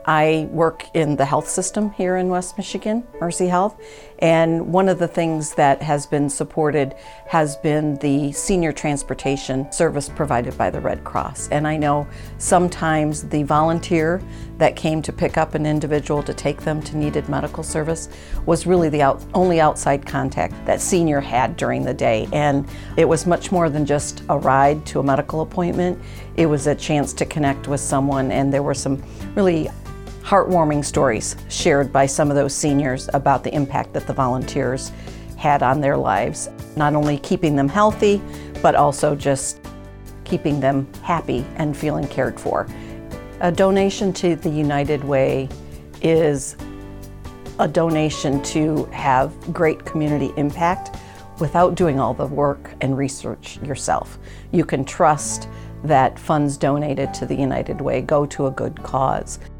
I work in the health system here in West Michigan, Mercy Health, and one of the things that has been supported has been the senior transportation service provided by the Red Cross. And I know sometimes the volunteer that came to pick up an individual to take them to needed medical service was really the only outside contact that senior had during the day. And it was much more than just a ride to a medical appointment. It was a chance to connect with someone, and there were some really heartwarming stories shared by some of those seniors about the impact that the volunteers had on their lives. Not only keeping them healthy, but also just keeping them happy and feeling cared for. A donation to the United Way is a donation to have great community impact without doing all the work and research yourself. You can trust that funds donated to the United Way go to a good cause.